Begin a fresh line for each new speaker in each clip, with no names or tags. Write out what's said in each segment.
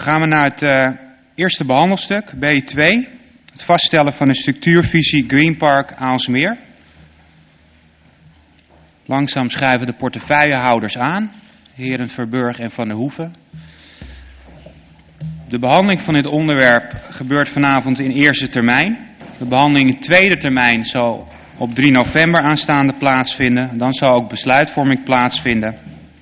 gaan we naar het eerste behandelstuk, B2. Het vaststellen van de structuurvisie Green Park Aalsmeer. Langzaam schuiven de portefeuillehouders aan, heren Verburg en Van der Hoeven. De behandeling van dit onderwerp gebeurt vanavond in eerste termijn. De behandeling in tweede termijn zal op 3 november aanstaande plaatsvinden. Dan zal ook besluitvorming plaatsvinden.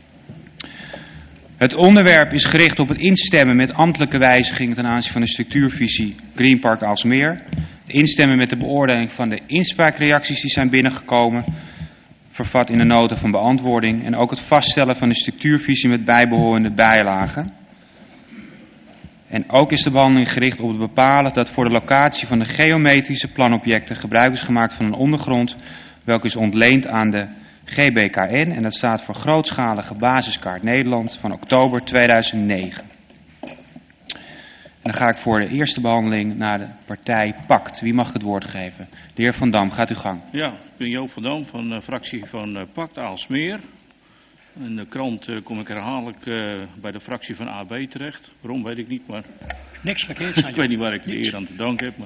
Het onderwerp is gericht op het instemmen met ambtelijke wijzigingen ten aanzien van de structuurvisie Green Park Aalsmeer. Het instemmen met de beoordeling van de inspraakreacties die zijn binnengekomen, vervat in de nota van beantwoording. En ook het vaststellen van de structuurvisie met bijbehorende bijlagen. En ook is de behandeling gericht op het bepalen dat voor de locatie van de geometrische planobjecten gebruik is gemaakt van een ondergrond, welke is ontleend aan de GBKN, en dat staat voor Grootschalige Basiskaart Nederland van oktober 2009. En dan ga ik voor de eerste behandeling naar de partij PACT. Wie mag het woord geven? De heer Van Dam, gaat uw gang.
Ja, ik ben Joop van Dam van de fractie van PACT Aalsmeer. In de krant kom ik herhaaldelijk bij de fractie van AB terecht. Waarom weet ik niet, maar
niks verkeerd zijn.
Ik weet niet waar ik de eer aan te danken heb.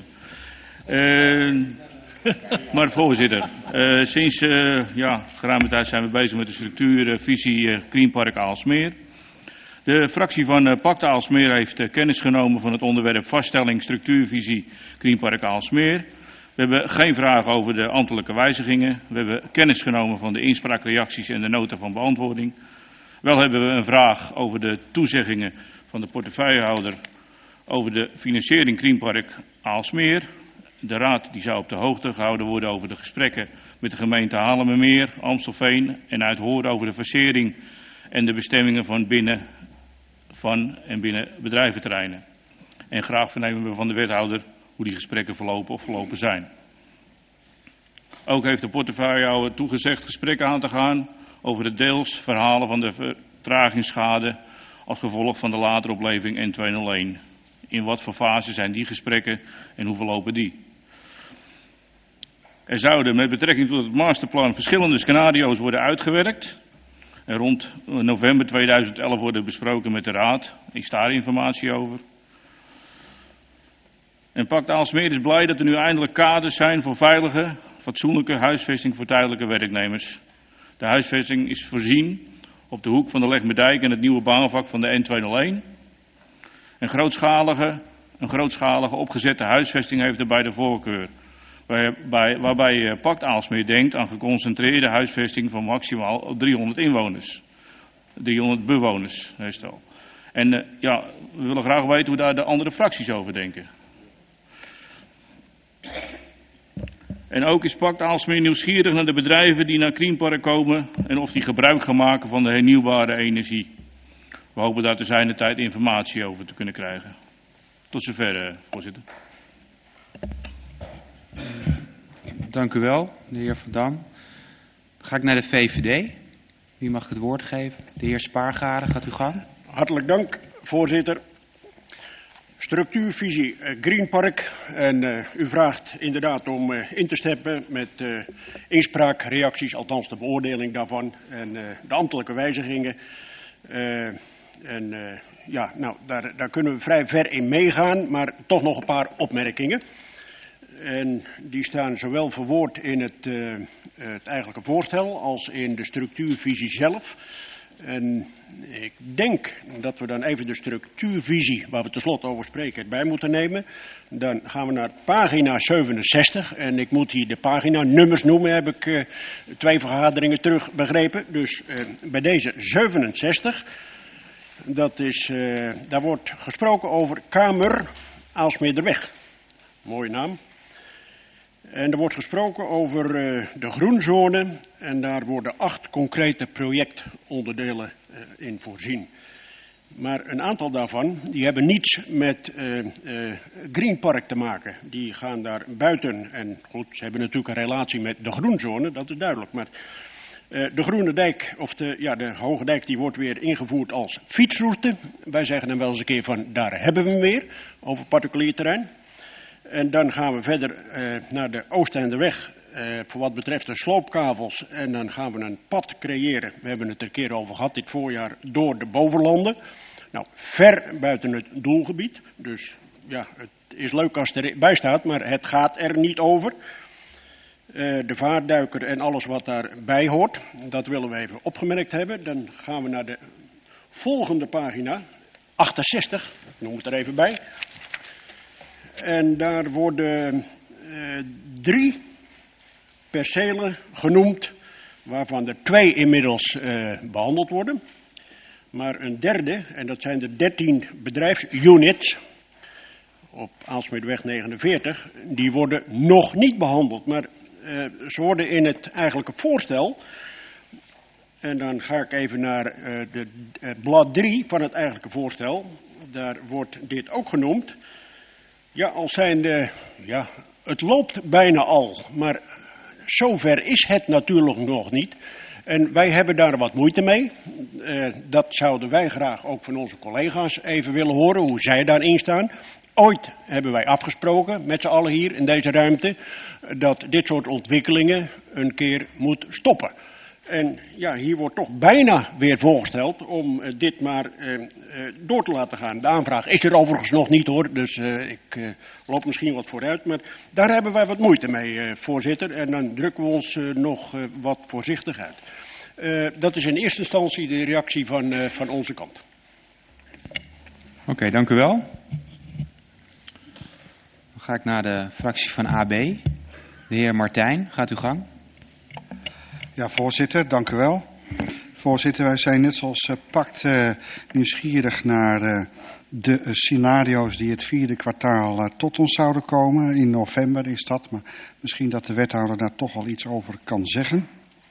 Maar voorzitter, sinds geruime tijd zijn we bezig met de structuurvisie Green Park Aalsmeer. De fractie van PACT Aalsmeer heeft kennis genomen van het onderwerp vaststelling structuurvisie Green Park Aalsmeer. We hebben geen vragen over de ambtelijke wijzigingen. We hebben kennis genomen van de inspraakreacties en de nota van beantwoording. Wel hebben we een vraag over de toezeggingen van de portefeuillehouder over de financiering Green Park Aalsmeer. De raad die zou op de hoogte gehouden worden over de gesprekken met de gemeente Haarlemmermeer, Amstelveen en uithoren over de versering en de bestemmingen van binnen bedrijventerreinen. En graag vernemen we van de wethouder hoe die gesprekken verlopen of verlopen zijn. Ook heeft de portefeuillehouder toegezegd gesprekken aan te gaan over het deels verhalen van de vertragingsschade als gevolg van de latere opleving N201. In wat voor fase zijn die gesprekken en hoe verlopen die? Er zouden met betrekking tot het masterplan verschillende scenario's worden uitgewerkt. En rond november 2011 worden besproken met de raad. Is daar informatie over? En PACT Aalsmeer is blij dat er nu eindelijk kaders zijn voor veilige, fatsoenlijke huisvesting voor tijdelijke werknemers. De huisvesting is voorzien op de hoek van de Legmerdijk en het nieuwe baanvak van de N201. Een grootschalige opgezette huisvesting heeft erbij de voorkeur. Waarbij PACT Aalsmeer denkt aan geconcentreerde huisvesting van maximaal 300 inwoners. 300 bewoners, meestal. En we willen graag weten hoe daar de andere fracties over denken. En ook is PACT Aalsmeer nieuwsgierig naar de bedrijven die naar Green Park komen en of die gebruik gaan maken van de hernieuwbare energie. We hopen daar te zijner tijd informatie over te kunnen krijgen. Tot zover, voorzitter.
Dank u wel, de heer Van Dam. Dan ga ik naar de VVD. Wie mag het woord geven? De heer Spaargaren, gaat u gang.
Hartelijk dank, voorzitter. Structuurvisie Green Park. En u vraagt inderdaad om in te steppen met inspraakreacties, althans de beoordeling daarvan en de ambtelijke wijzigingen. Daar kunnen we vrij ver in meegaan, maar toch nog een paar opmerkingen. En die staan zowel verwoord in het eigenlijke voorstel als in de structuurvisie zelf. En ik denk dat we dan even de structuurvisie, waar we tenslotte over spreken, erbij moeten nemen. Dan gaan we naar pagina 67. En ik moet hier de pagina-nummers noemen, heb ik 2 vergaderingen terug begrepen. Dus bij deze 67, daar wordt gesproken over Kamer Aalsmeerderweg. Mooie naam. En er wordt gesproken over de groenzone en daar worden 8 concrete projectonderdelen in voorzien. Maar een aantal daarvan, die hebben niets met Green Park te maken. Die gaan daar buiten en goed, ze hebben natuurlijk een relatie met de groenzone, dat is duidelijk. Maar de Groene Dijk, of de Hoge Dijk, die wordt weer ingevoerd als fietsroute. Wij zeggen dan wel eens een keer van, daar hebben we hem weer, over particulier terrein. En dan gaan we verder naar de Oostenderweg voor wat betreft de sloopkavels. En dan gaan we een pad creëren. We hebben het er een keer over gehad dit voorjaar door de bovenlanden. Nou, ver buiten het doelgebied. Dus ja, het is leuk als het erbij staat, maar het gaat er niet over. De vaarduiker en alles wat daarbij hoort, dat willen we even opgemerkt hebben. Dan gaan we naar de volgende pagina, 68, ik noem het er even bij. En daar worden 3 percelen genoemd, waarvan er 2 inmiddels behandeld worden. Maar een derde, en dat zijn de 13 bedrijfsunits op Aalsmeerweg 49, die worden nog niet behandeld. Maar ze worden in het eigenlijke voorstel, en dan ga ik even naar de blad 3 van het eigenlijke voorstel, daar wordt dit ook genoemd. Ja, als zijnde, ja, het loopt bijna al, maar zover is het natuurlijk nog niet. En wij hebben daar wat moeite mee. Dat zouden wij graag ook van onze collega's even willen horen, hoe zij daarin staan. Ooit hebben wij afgesproken, met z'n allen hier in deze ruimte, dat dit soort ontwikkelingen een keer moet stoppen. En ja, hier wordt toch bijna weer voorgesteld om dit maar door te laten gaan. De aanvraag is er overigens nog niet hoor, dus ik loop misschien wat vooruit. Maar daar hebben wij wat moeite mee, voorzitter. En dan drukken we ons nog wat voorzichtig uit. Dat is in eerste instantie de reactie van onze kant.
Oké, dank u wel. Dan ga ik naar de fractie van AB. De heer Martijn, gaat uw gang.
Ja, voorzitter, dank u wel. Voorzitter, wij zijn net zoals PACT nieuwsgierig naar de scenario's die het 4e kwartaal tot ons zouden komen. In november is dat, maar misschien dat de wethouder daar toch al iets over kan zeggen.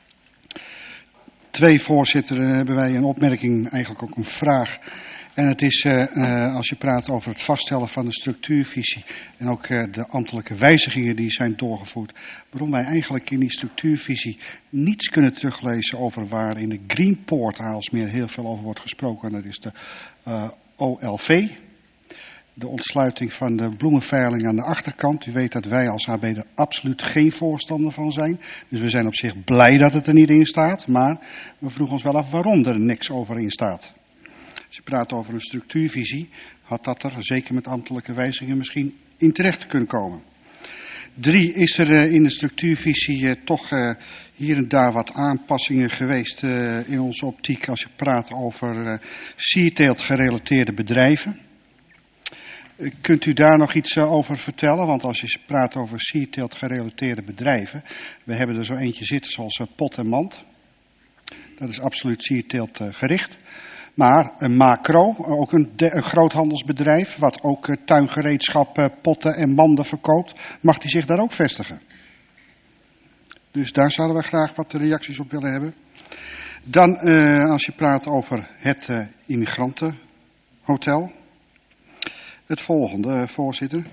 2, voorzitter, hebben wij een opmerking, eigenlijk ook een vraag. En het is, als je praat over het vaststellen van de structuurvisie en ook de ambtelijke wijzigingen die zijn doorgevoerd, waarom wij eigenlijk in die structuurvisie niets kunnen teruglezen over waar in de Greenpoort Aalsmeer heel veel over wordt gesproken. En dat is de OLV, de ontsluiting van de bloemenveiling aan de achterkant. U weet dat wij als AB er absoluut geen voorstander van zijn. Dus we zijn op zich blij dat het er niet in staat, maar we vroegen ons wel af waarom er niks over in staat. Als je praat over een structuurvisie, had dat er, zeker met ambtelijke wijzigingen, misschien in terecht kunnen komen. 3, is er in de structuurvisie toch hier en daar wat aanpassingen geweest in onze optiek als je praat over sierteelt gerelateerde bedrijven. Kunt u daar nog iets over vertellen? Want als je praat over sierteelt gerelateerde bedrijven, we hebben er zo eentje zitten zoals Pot en Mand. Dat is absoluut sierteelt gericht. Maar een Macro, ook een groothandelsbedrijf, wat ook tuingereedschap, potten en manden verkoopt, mag die zich daar ook vestigen? Dus daar zouden we graag wat reacties op willen hebben. Dan, als je praat over het immigrantenhotel. Het volgende, voorzitter.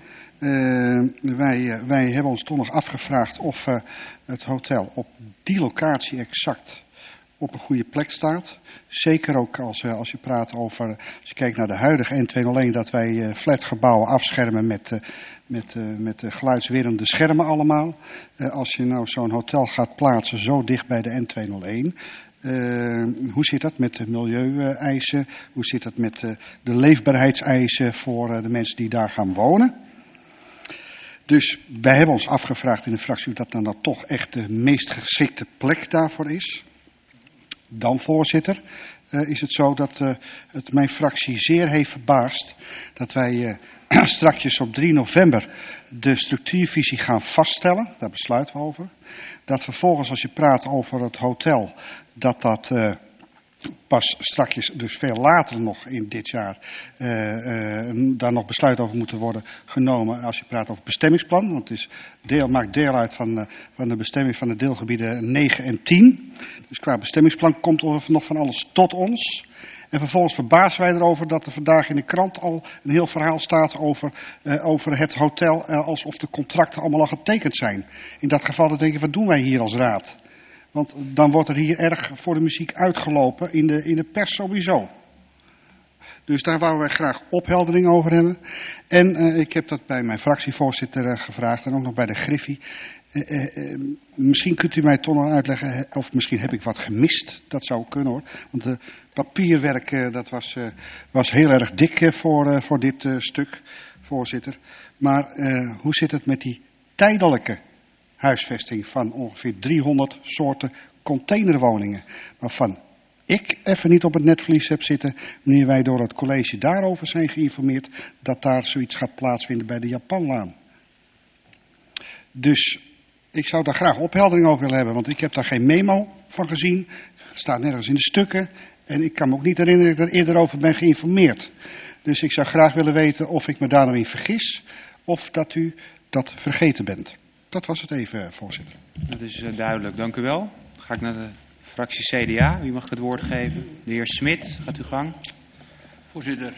Wij hebben ons toch nog afgevraagd of het hotel op die locatie exact op een goede plek staat. Zeker ook als je praat over, als je kijkt naar de huidige N201, dat wij flatgebouwen afschermen met geluidswerende schermen allemaal. Als je nou zo'n hotel gaat plaatsen zo dicht bij de N201, hoe zit dat met de milieueisen? Hoe zit dat met de leefbaarheidseisen voor de mensen die daar gaan wonen? Dus wij hebben ons afgevraagd in de fractie of dat nou toch echt de meest geschikte plek daarvoor is. Dan, voorzitter, is het zo dat het mijn fractie zeer heeft verbaasd dat wij strakjes op 3 november de structuurvisie gaan vaststellen. Daar besluiten we over. Dat vervolgens, als je praat over het hotel, dat pas strakjes, dus veel later nog in dit jaar, daar nog besluit over moeten worden genomen als je praat over bestemmingsplan. Want het maakt deel uit van de bestemming van de deelgebieden 9 en 10. Dus qua bestemmingsplan komt er nog van alles tot ons. En vervolgens verbazen wij erover dat er vandaag in de krant al een heel verhaal staat over het hotel, alsof de contracten allemaal al getekend zijn. In dat geval dan denk je, wat doen wij hier als raad? Want dan wordt er hier erg voor de muziek uitgelopen in de pers sowieso. Dus daar wouden wij graag opheldering over hebben. En ik heb dat bij mijn fractievoorzitter gevraagd en ook nog bij de Griffie. Misschien kunt u mij toch nog uitleggen, of misschien heb ik wat gemist. Dat zou kunnen hoor. Want het papierwerk dat was heel erg dik voor dit stuk, voorzitter. Maar hoe zit het met die tijdelijke huisvesting van ongeveer 300 soorten containerwoningen? Waarvan ik even niet op het netvlies heb zitten, wanneer wij door het college daarover zijn geïnformeerd, dat daar zoiets gaat plaatsvinden bij de Japanlaan. Dus ik zou daar graag opheldering over willen hebben, want ik heb daar geen memo van gezien. Het staat nergens in de stukken en ik kan me ook niet herinneren dat ik er eerder over ben geïnformeerd. Dus ik zou graag willen weten of ik me daar nou in vergis of dat u dat vergeten bent. Dat was het even, voorzitter.
Dat is duidelijk, dank u wel. Dan ga ik naar de fractie CDA. Wie mag ik het woord geven? De heer Smit, gaat uw gang.
Voorzitter,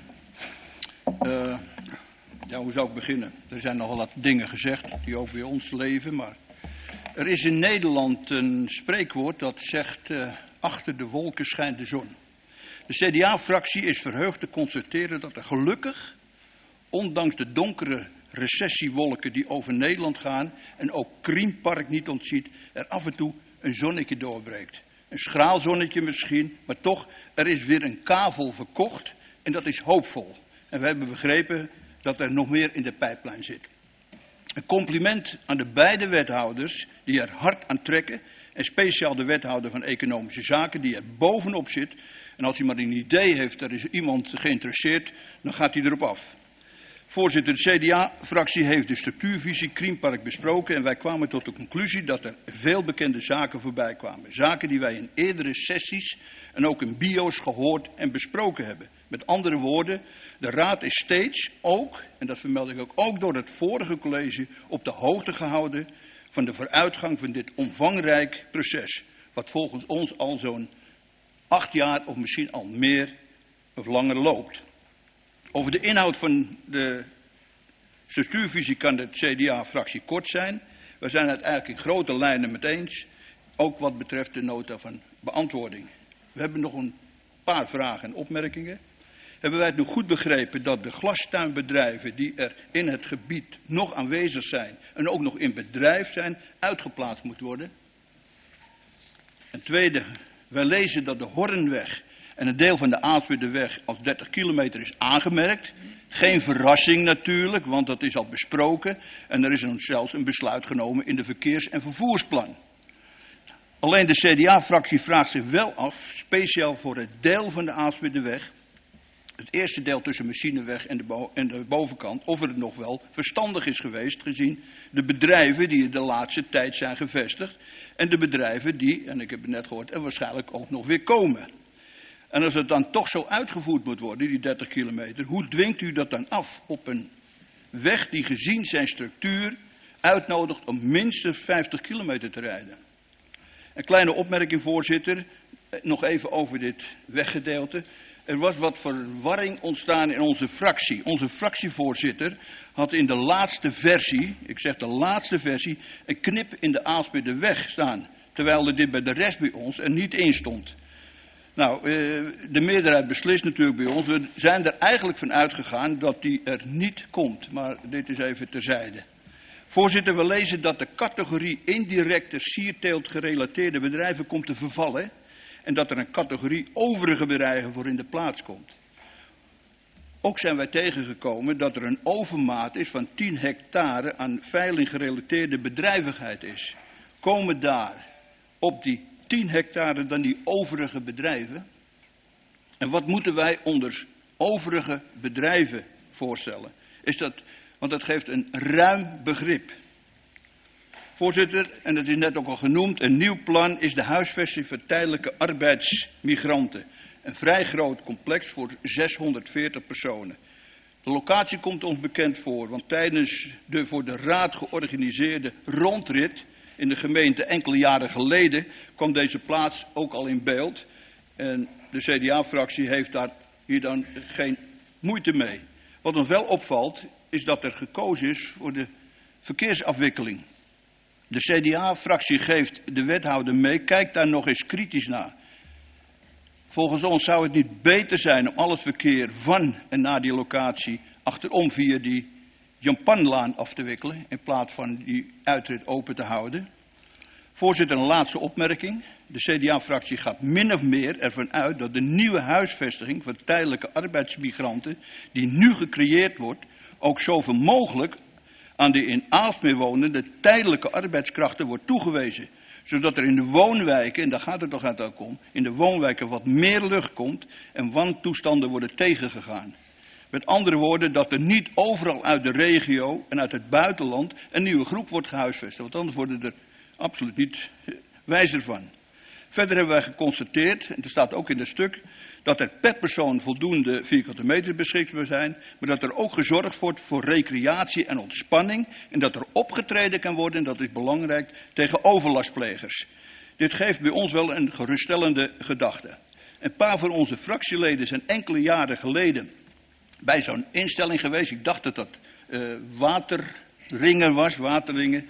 hoe zou ik beginnen? Er zijn nogal wat dingen gezegd die ook bij ons leven, maar er is in Nederland een spreekwoord dat zegt, achter de wolken schijnt de zon. De CDA-fractie is verheugd te constateren dat er gelukkig, ondanks de donkere recessiewolken die over Nederland gaan en ook Kriempark niet ontziet, er af en toe een zonnetje doorbreekt. Een schraal zonnetje misschien, maar toch, er is weer een kavel verkocht en dat is hoopvol. En we hebben begrepen dat er nog meer in de pijplijn zit. Een compliment aan de beide wethouders die er hard aan trekken en speciaal de wethouder van Economische Zaken die er bovenop zit. En als hij maar een idee heeft, er is iemand geïnteresseerd, dan gaat hij erop af. Voorzitter, de CDA-fractie heeft de structuurvisie Kriempark besproken en wij kwamen tot de conclusie dat er veel bekende zaken voorbij kwamen. Zaken die wij in eerdere sessies en ook in bio's gehoord en besproken hebben. Met andere woorden, de Raad is steeds ook, en dat vermeld ik ook door het vorige college, op de hoogte gehouden van de vooruitgang van dit omvangrijk proces. Wat volgens ons al zo'n 8 jaar of misschien al meer of langer loopt. Over de inhoud van de structuurvisie kan de CDA-fractie kort zijn. We zijn het eigenlijk in grote lijnen met eens, ook wat betreft de nota van beantwoording. We hebben nog een paar vragen en opmerkingen. Hebben wij het nu goed begrepen dat de glastuinbedrijven die er in het gebied nog aanwezig zijn en ook nog in bedrijf zijn, uitgeplaatst moeten worden? En tweede, wij lezen dat de Hornweg en een deel van de Aalsmeerderweg als 30 kilometer is aangemerkt. Geen verrassing natuurlijk, want dat is al besproken. En er is zelfs een besluit genomen in de verkeers- en vervoersplan. Alleen de CDA-fractie vraagt zich wel af, speciaal voor het deel van de Aalsmeerderweg, het eerste deel tussen Machineweg en de bovenkant, of het nog wel verstandig is geweest gezien de bedrijven die er de laatste tijd zijn gevestigd. En de bedrijven die, en ik heb het net gehoord, er waarschijnlijk ook nog weer komen. En als het dan toch zo uitgevoerd moet worden, die 30 kilometer, hoe dwingt u dat dan af op een weg die gezien zijn structuur uitnodigt om minstens 50 kilometer te rijden? Een kleine opmerking, voorzitter, nog even over dit weggedeelte. Er was wat verwarring ontstaan in onze fractie. Onze fractievoorzitter had in de laatste versie, ik zeg de laatste versie, een knip in de Aalsmeerderweg staan. Terwijl er dit bij de rest bij ons er niet in stond. Nou, de meerderheid beslist natuurlijk bij ons. We zijn er eigenlijk van uitgegaan dat die er niet komt. Maar dit is even terzijde. Voorzitter, we lezen dat de categorie indirecte sierteelt gerelateerde bedrijven komt te vervallen. En dat er een categorie overige bedrijven voor in de plaats komt. Ook zijn wij tegengekomen dat er een overmaat is van 10 hectare aan veiling gerelateerde bedrijvigheid is. Komen daar op die 10 hectare dan die overige bedrijven? En wat moeten wij onder overige bedrijven voorstellen? Want dat geeft een ruim begrip. Voorzitter, en dat is net ook al genoemd, een nieuw plan is de huisvesting voor tijdelijke arbeidsmigranten. Een vrij groot complex voor 640 personen. De locatie komt ons bekend voor, want tijdens de voor de Raad georganiseerde rondrit in de gemeente enkele jaren geleden kwam deze plaats ook al in beeld. En de CDA-fractie heeft daar hier dan geen moeite mee. Wat ons wel opvalt is dat er gekozen is voor de verkeersafwikkeling. De CDA-fractie geeft de wethouder mee, kijk daar nog eens kritisch naar. Volgens ons zou het niet beter zijn om al het verkeer van en naar die locatie achterom via die Jampanlaan af te wikkelen, in plaats van die uitrit open te houden. Voorzitter, een laatste opmerking. De CDA-fractie gaat min of meer ervan uit dat de nieuwe huisvestiging voor tijdelijke arbeidsmigranten, die nu gecreëerd wordt, ook zoveel mogelijk aan de in Aalsmeer wonende tijdelijke arbeidskrachten wordt toegewezen. Zodat er in de woonwijken, en daar gaat het toch uiteindelijk om, in de woonwijken wat meer lucht komt en wantoestanden worden tegengegaan. Met andere woorden, dat er niet overal uit de regio en uit het buitenland een nieuwe groep wordt gehuisvest. Want anders worden er absoluut niet wijzer van. Verder hebben wij geconstateerd, en dat staat ook in het stuk, dat er per persoon voldoende vierkante meter beschikbaar zijn, maar dat er ook gezorgd wordt voor recreatie en ontspanning en dat er opgetreden kan worden, en dat is belangrijk, tegen overlastplegers. Dit geeft bij ons wel een geruststellende gedachte. Een paar van onze fractieleden zijn enkele jaren geleden bij zo'n instelling geweest. Ik dacht dat dat Waterringen was, Waterringen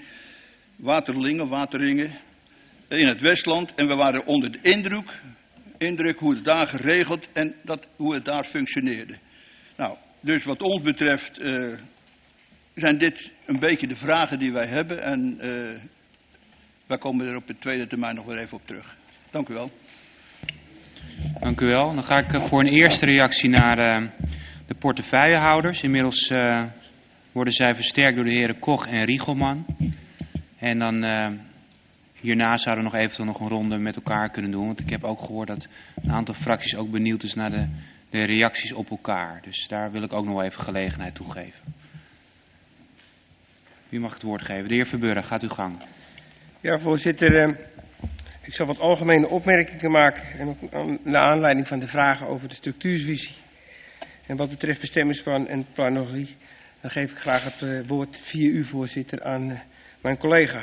in het Westland. En we waren onder de indruk hoe het daar geregeld en hoe het daar functioneerde. Nou, dus wat ons betreft zijn dit een beetje de vragen die wij hebben. En wij komen er op de tweede termijn nog weer even op terug. Dank u wel.
Dank u wel. Dan ga ik voor een eerste reactie naar de portefeuillehouders. Inmiddels worden zij versterkt door de heren Koch en Riegelman. En dan hierna zouden we nog eventueel nog een ronde met elkaar kunnen doen. Want ik heb ook gehoord dat een aantal fracties ook benieuwd is naar de reacties op elkaar. Dus daar wil ik ook nog even gelegenheid toe geven. Wie mag het woord geven? De heer Verburg, gaat uw gang.
Ja, voorzitter. Ik zal wat algemene opmerkingen maken. En ook naar aanleiding van de vragen over de structuurvisie. En wat betreft bestemmingsplan en planologie, dan geef ik graag het woord via u, voorzitter, aan mijn collega.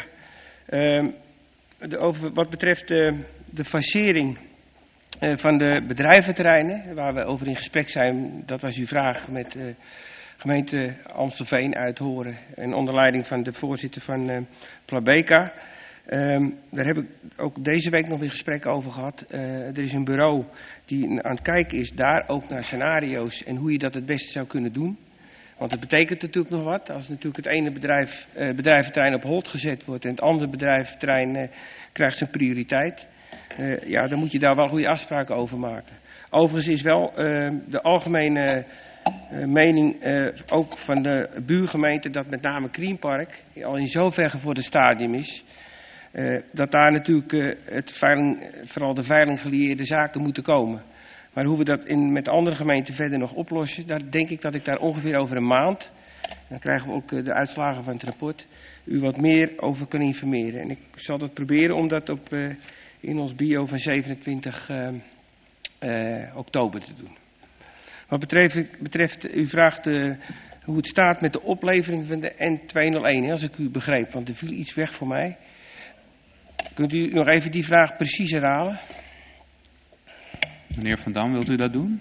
Wat betreft de fasering van de bedrijventerreinen, waar we over in gesprek zijn, dat was uw vraag met de gemeente Amstelveen Uithoren en onder leiding van de voorzitter van Plabeka. Daar heb ik ook deze week nog weer gesprekken over gehad. Er is een bureau die aan het kijken is, daar ook naar scenario's en hoe je dat het beste zou kunnen doen. Want het betekent natuurlijk nog wat. Als natuurlijk het ene bedrijventerrein op hold gezet wordt en het andere bedrijventerrein krijgt zijn prioriteit. Ja, dan moet je daar wel goede afspraken over maken. Overigens is wel de algemene mening ook van de buurgemeente dat met name Greenpark al in zover gevorderd stadium is. Dat daar natuurlijk vooral de veiling gelieerde zaken moeten komen. Maar hoe we dat met de andere gemeenten verder nog oplossen, daar denk ik dat ik daar ongeveer over een maand, dan krijgen we ook de uitslagen van het rapport, u wat meer over kan informeren. En ik zal dat proberen om dat in ons bio van 27 oktober te doen. Wat betreft u vraagt hoe het staat met de oplevering van de N201, als ik u begreep, want er viel iets weg voor mij. Kunt u nog even die vraag precies herhalen?
Meneer Van Dam, wilt u dat doen?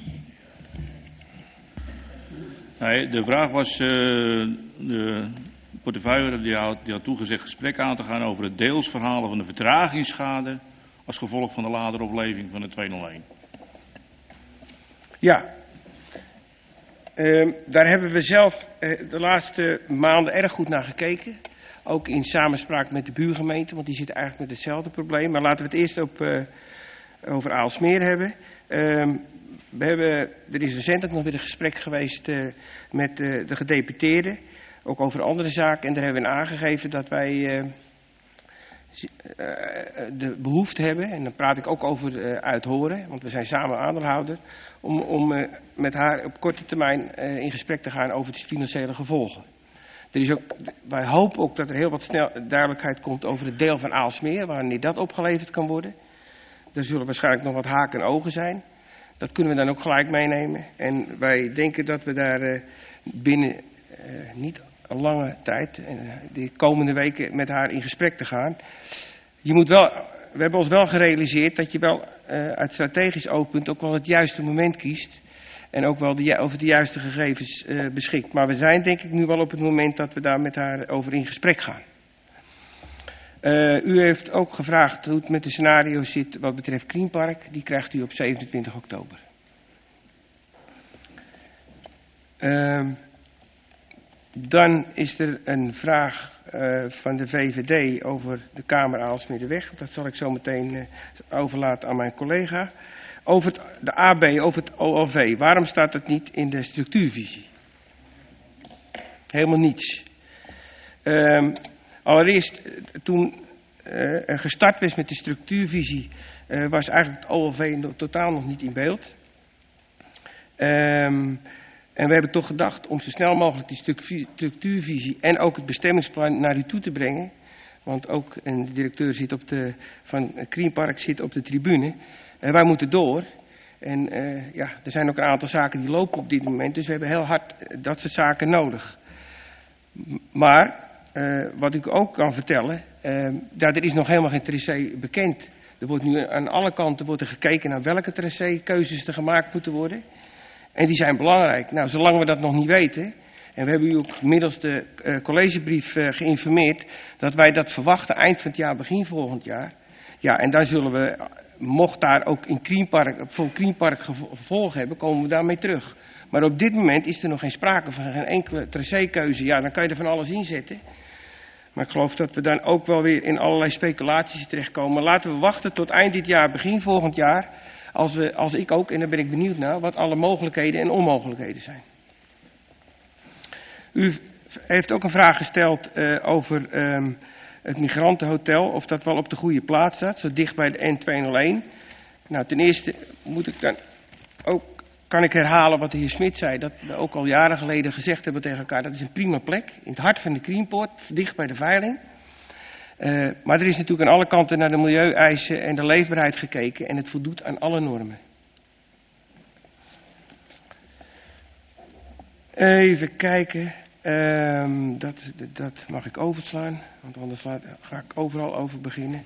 Nee, de vraag was, de portefeuille die had toegezegd gesprek aan te gaan over het deels verhalen van de vertragingsschade als gevolg van de latere opleving van de 201.
Ja, daar hebben we zelf de laatste maanden erg goed naar gekeken. Ook in samenspraak met de buurgemeente, want die zitten eigenlijk met hetzelfde probleem. Maar laten we het eerst over Aalsmeer hebben. Er is recent ook nog weer een gesprek geweest met de gedeputeerden. Ook over andere zaken. En daar hebben we aangegeven dat wij de behoefte hebben. En dan praat ik ook over Uithoren. Want we zijn samen aandeelhouder. Om met haar op korte termijn in gesprek te gaan over de financiële gevolgen. Wij hopen ook dat er heel wat duidelijkheid komt over het deel van Aalsmeer. Wanneer dat opgeleverd kan worden. Er zullen waarschijnlijk nog wat haken en ogen zijn. Dat kunnen we dan ook gelijk meenemen. En wij denken dat we daar binnen niet een lange tijd, de komende weken, met haar in gesprek te gaan. We hebben ons wel gerealiseerd dat je wel uit strategisch oogpunt ook wel het juiste moment kiest. En ook wel over de juiste gegevens beschikt. Maar we zijn denk ik nu wel op het moment dat we daar met haar over in gesprek gaan. U heeft ook gevraagd hoe het met de scenario's zit wat betreft Green Park. Die krijgt u op 27 oktober. Dan is er een vraag van de VVD over de Kamer Aalsmeerderweg. Dat zal ik zo meteen overlaten aan mijn collega. Over de AB, over het OLV. Waarom staat het niet in de structuurvisie? Helemaal niets. Allereerst, toen er gestart was met de structuurvisie, was eigenlijk het OLV totaal nog niet in beeld. En we hebben toch gedacht om zo snel mogelijk die structuurvisie en ook het bestemmingsplan naar u toe te brengen. Want ook de directeur van Green Park zit op de tribune. Wij moeten door. En er zijn ook een aantal zaken die lopen op dit moment. Dus we hebben heel hard dat soort zaken nodig. Maar wat ik ook kan vertellen, er is nog helemaal geen tracé bekend. Er wordt nu aan alle kanten gekeken naar welke tracé-keuzes er gemaakt moeten worden. En die zijn belangrijk. Nou, zolang we dat nog niet weten, en we hebben u ook middels de collegebrief geïnformeerd, dat wij dat verwachten eind van het jaar, begin volgend jaar. Ja, en dan zullen we, mocht daar ook in Green Park gevolg hebben, komen we daarmee terug. Maar op dit moment is er nog geen sprake van geen enkele tracé-keuze. Ja, dan kan je er van alles inzetten. Maar ik geloof dat we dan ook wel weer in allerlei speculaties terechtkomen. Laten we wachten tot eind dit jaar, begin volgend jaar. Als ik ook, en daar ben ik benieuwd naar, wat alle mogelijkheden en onmogelijkheden zijn. U heeft ook een vraag gesteld over het migrantenhotel, of dat wel op de goede plaats staat, zo dicht bij de N201. Nou, ten eerste kan ik herhalen wat de heer Smit zei, dat we ook al jaren geleden gezegd hebben tegen elkaar, dat is een prima plek, in het hart van de Greenpoort, dicht bij de veiling. Maar er is natuurlijk aan alle kanten naar de milieueisen en de leefbaarheid gekeken en het voldoet aan alle normen. Even kijken, dat mag ik overslaan, want anders ga ik overal over beginnen.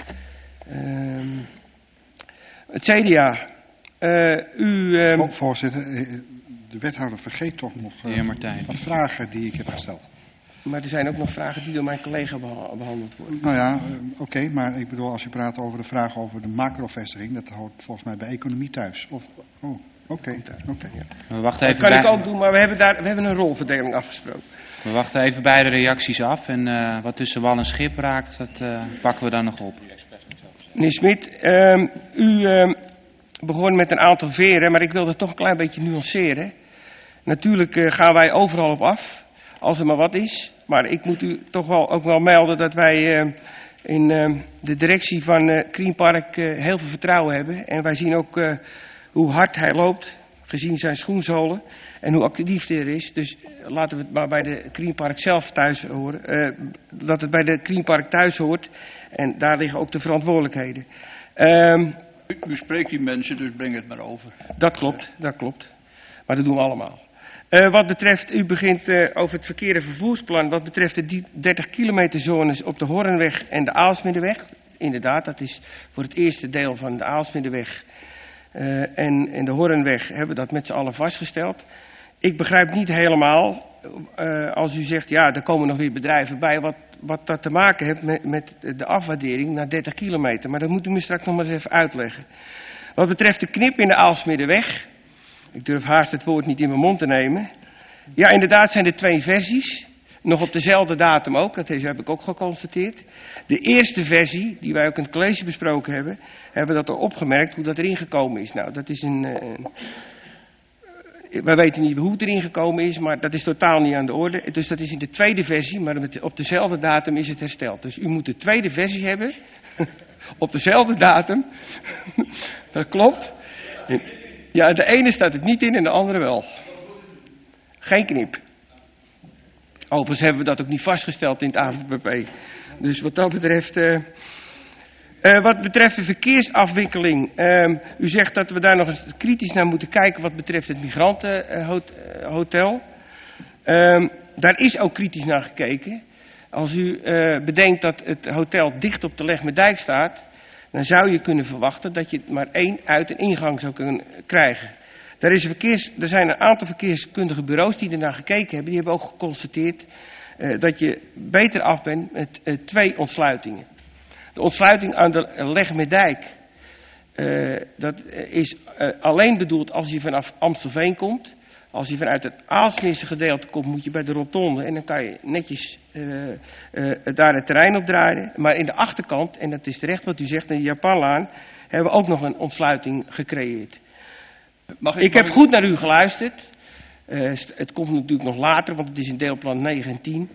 Het CDA.
Voorzitter, de wethouder vergeet toch nog wat vragen die ik heb gesteld.
Maar er zijn ook nog vragen die door mijn collega behandeld worden.
Nou ja, oké, maar ik bedoel, als u praat over de vraag over de macrovestiging, dat hoort volgens mij bij economie thuis. Oké.
We wachten even
dat kan ik ook doen, maar we hebben een rolverdeling afgesproken.
We wachten even beide reacties af en wat tussen wal en schip raakt, dat pakken we dan nog op.
Meneer Smit, u begon met een aantal veren, maar ik wil dat toch een klein beetje nuanceren. Natuurlijk gaan wij overal op af. Als er maar wat is. Maar ik moet u toch ook wel melden dat wij in de directie van Green Park heel veel vertrouwen hebben. En wij zien ook hoe hard hij loopt, gezien zijn schoenzolen. En hoe actief hij er is. Dus laten we het maar bij de Green Park zelf thuis horen. Dat het bij de Green Park thuis hoort. En daar liggen ook de verantwoordelijkheden.
U spreekt die mensen, dus breng het maar over.
Dat klopt. Maar dat doen we allemaal. Wat betreft, u begint over het verkeer- en vervoersplan. Wat betreft de 30 kilometer zones op de Horrenweg en de Aalsmeerderweg. Inderdaad, dat is voor het eerste deel van de Aalsmeerderweg en de Horrenweg hebben we dat met z'n allen vastgesteld. Ik begrijp niet helemaal, als u zegt, ja, er komen nog weer bedrijven bij, wat dat te maken heeft met de afwaardering naar 30 kilometer. Maar dat moet u me straks nog maar eens even uitleggen. Wat betreft de knip in de Aalsmeerderweg. Ik durf haast het woord niet in mijn mond te nemen. Ja, inderdaad zijn er 2 versies. Nog op dezelfde datum ook, dat heb ik ook geconstateerd. De eerste versie, die wij ook in het college besproken hebben, hebben we dat al opgemerkt hoe dat erin gekomen is. Nou, dat is wij weten niet hoe het erin gekomen is, maar dat is totaal niet aan de orde. Dus dat is in de tweede versie, maar op dezelfde datum is het hersteld. Dus u moet de tweede versie hebben, op dezelfde datum. Dat klopt. Ja, de ene staat het niet in en de andere wel. Geen knip. Overigens hebben we dat ook niet vastgesteld in het AVPP. Dus wat dat betreft... wat betreft de verkeersafwikkeling. U zegt dat we daar nog eens kritisch naar moeten kijken wat betreft het migrantenhotel. Daar is ook kritisch naar gekeken. Als u bedenkt dat het hotel dicht op de Legmerdijk staat, dan zou je kunnen verwachten dat je maar 1 uit- en ingang zou kunnen krijgen. Er zijn een aantal verkeerskundige bureaus die ernaar gekeken hebben. Die hebben ook geconstateerd dat je beter af bent met 2 ontsluitingen. De ontsluiting aan de Legmerdijk, dat is alleen bedoeld als je vanaf Amstelveen komt. Als je vanuit het Aalsmeerse gedeelte komt, moet je bij de rotonde en dan kan je netjes daar het terrein op draaien. Maar in de achterkant, en dat is terecht wat u zegt, in de Japanlaan, hebben we ook nog een ontsluiting gecreëerd. Ik heb goed naar u geluisterd. Het komt natuurlijk nog later, want het is in deelplan 9 en 10.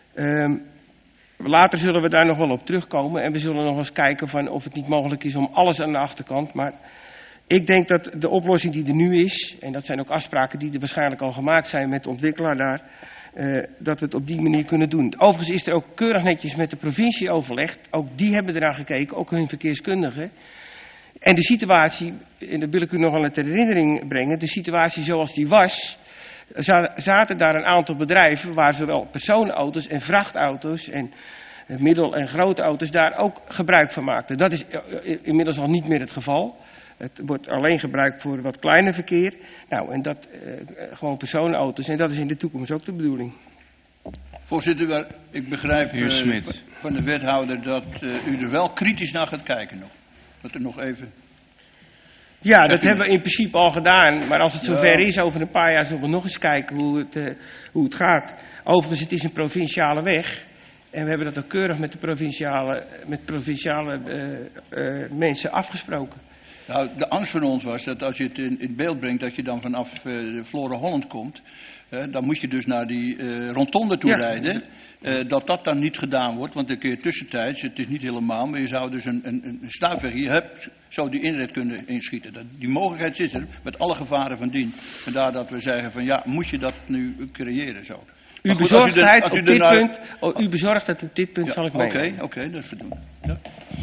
Later zullen we daar nog wel op terugkomen en we zullen nog eens kijken van of het niet mogelijk is om alles aan de achterkant. Maar ik denk dat de oplossing die er nu is, en dat zijn ook afspraken die er waarschijnlijk al gemaakt zijn met de ontwikkelaar daar, dat we het op die manier kunnen doen. Overigens is er ook keurig netjes met de provincie overlegd. Ook die hebben eraan gekeken, ook hun verkeerskundigen. En de situatie, en dat wil ik u nog wel ter herinnering brengen, de situatie zoals die was, zaten daar een aantal bedrijven waar zowel personenauto's en vrachtauto's en middel- en grote auto's daar ook gebruik van maakten. Dat is inmiddels al niet meer het geval. Het wordt alleen gebruikt voor wat kleiner verkeer. Nou, en dat gewoon personenauto's. En dat is in de toekomst ook de bedoeling.
Voorzitter, ik begrijp van de wethouder dat u er wel kritisch naar gaat kijken nog. Dat er nog even...
Ja, dat hebben we in principe al gedaan. Maar als het zover is, over een paar jaar zullen we nog eens kijken hoe het gaat. Overigens, het is een provinciale weg. En we hebben dat ook keurig met de provinciale mensen afgesproken.
Nou, de angst van ons was dat als je het in beeld brengt, dat je dan vanaf Flora Holland komt. Dan moet je dus naar die rotonde toe rijden. Dat dan niet gedaan wordt, want een keer tussentijds, het is niet helemaal, maar je zou dus een sluipweg hier zou die inrit kunnen inschieten. Die mogelijkheid is er, met alle gevaren van dien. Vandaar dat we zeggen van ja, moet je dat nu creëren zo.
Uw bezorgdheid op dit punt, uw bezorgdheid op dit punt zal ik meenemen.
Oké, dat is voldoende. Ja.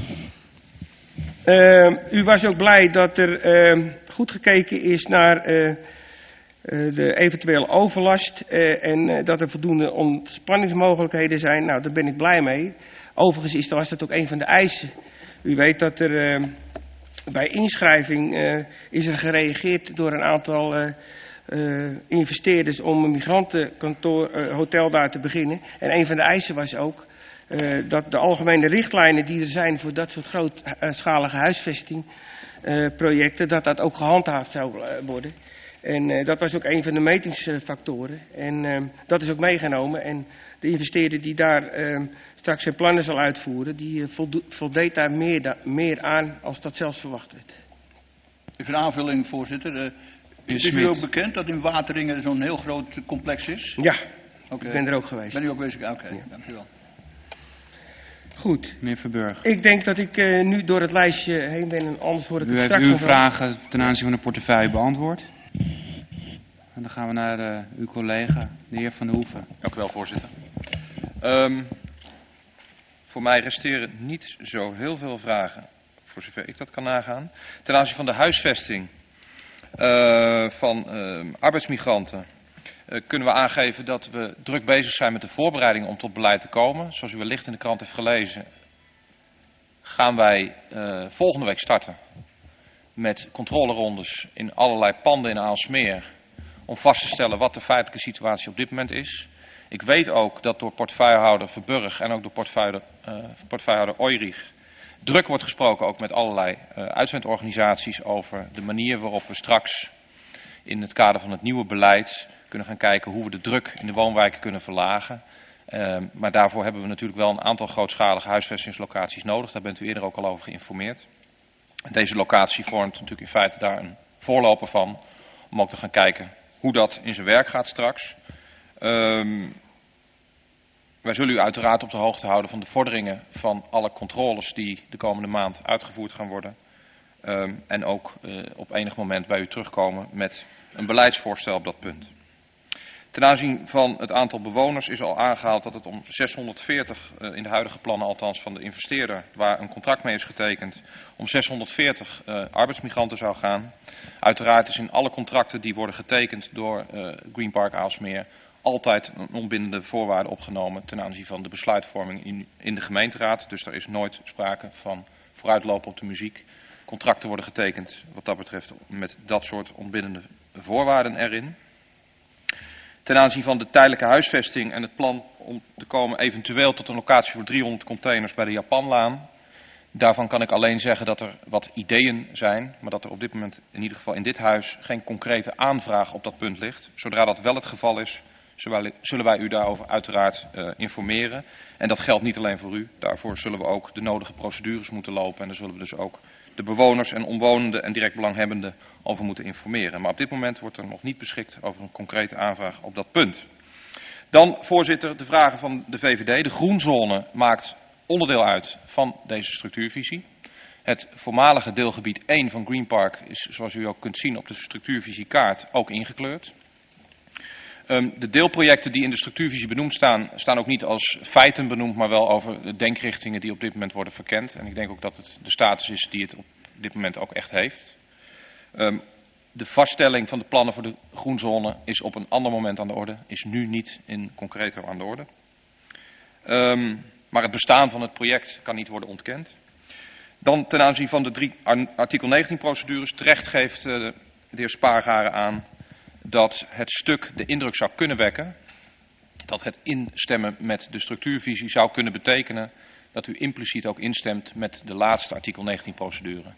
U was ook blij dat er goed gekeken is naar de eventuele overlast en dat er voldoende ontspanningsmogelijkheden zijn. Nou, daar ben ik blij mee. Overigens was dat ook een van de eisen. U weet dat er bij inschrijving is er gereageerd door een aantal investeerders om een migrantenhotel daar te beginnen. En een van de eisen was ook dat de algemene richtlijnen die er zijn voor dat soort grootschalige huisvestingprojecten, dat ook gehandhaafd zou worden. En dat was ook een van de metingsfactoren. En dat is ook meegenomen. En de investeerder die daar straks zijn plannen zal uitvoeren, die voldeed daar meer aan als dat zelfs verwacht werd.
Even een aanvulling, voorzitter. Is u ook bekend dat in Wateringen zo'n heel groot complex is?
Ja, ik ben er ook geweest.
Ben u ook geweest? Oké, dank u wel.
Goed, meneer Verburg.
Ik denk dat ik nu door het lijstje heen ben en anders hoor ik het straks.
U heeft uw vragen ten aanzien van de portefeuille beantwoord. En dan gaan we naar uw collega, de heer Van der Hoeven.
Dank u wel, voorzitter. Voor mij resteren niet zo heel veel vragen, voor zover ik dat kan nagaan. Ten aanzien van de huisvesting van arbeidsmigranten kunnen we aangeven dat we druk bezig zijn met de voorbereidingen om tot beleid te komen. Zoals u wellicht in de krant heeft gelezen, gaan wij volgende week starten met controlerondes in allerlei panden in Aalsmeer, om vast te stellen wat de feitelijke situatie op dit moment is. Ik weet ook dat door portefeuillehouder Verburg en ook door portefeuillehouder Oijrich druk wordt gesproken ook met allerlei uitzendorganisaties over de manier waarop we straks in het kader van het nieuwe beleid kunnen gaan kijken hoe we de druk in de woonwijken kunnen verlagen. Maar daarvoor hebben we natuurlijk wel een aantal grootschalige huisvestingslocaties nodig. Daar bent u eerder ook al over geïnformeerd. Deze locatie vormt natuurlijk in feite daar een voorloper van, om ook te gaan kijken hoe dat in zijn werk gaat straks. Wij zullen u uiteraard op de hoogte houden van de vorderingen van alle controles die de komende maand uitgevoerd gaan worden. En ook op enig moment bij u terugkomen met een beleidsvoorstel op dat punt. Ten aanzien van het aantal bewoners is al aangehaald dat het om 640, in de huidige plannen althans van de investeerder, waar een contract mee is getekend, om 640 arbeidsmigranten zou gaan. Uiteraard is in alle contracten die worden getekend door Green Park Aalsmeer altijd een onbindende voorwaarde opgenomen ten aanzien van de besluitvorming in de gemeenteraad. Dus er is nooit sprake van vooruitlopen op de muziek. Contracten worden getekend wat dat betreft met dat soort onbindende voorwaarden erin. Ten aanzien van de tijdelijke huisvesting en het plan om te komen eventueel tot een locatie voor 300 containers bij de Japanlaan. Daarvan kan ik alleen zeggen dat er wat ideeën zijn, maar dat er op dit moment in ieder geval in dit huis geen concrete aanvraag op dat punt ligt. Zodra dat wel het geval is, zullen wij u daarover uiteraard informeren. En dat geldt niet alleen voor u. Daarvoor zullen we ook de nodige procedures moeten lopen. En daar zullen we dus ook de bewoners en omwonenden en direct belanghebbenden over moeten informeren. Maar op dit moment wordt er nog niet beschikt over een concrete aanvraag op dat punt. Dan, voorzitter, de vragen van de VVD. De groenzone maakt onderdeel uit van deze structuurvisie. Het voormalige deelgebied 1 van Green Park is, zoals u ook kunt zien op de structuurvisiekaart, ook ingekleurd. De deelprojecten die in de structuurvisie benoemd staan, staan ook niet als feiten benoemd, maar wel over de denkrichtingen die op dit moment worden verkend. En ik denk ook dat het de status is die het op dit moment ook echt heeft. De vaststelling van de plannen voor de groenzone is op een ander moment aan de orde, is nu niet in concreter aan de orde. Maar het bestaan van het project kan niet worden ontkend. Dan ten aanzien van de 3 artikel 19 procedures, terecht geeft de heer Spaargaren aan dat het stuk de indruk zou kunnen wekken dat het instemmen met de structuurvisie zou kunnen betekenen dat u impliciet ook instemt met de laatste artikel 19 procedure.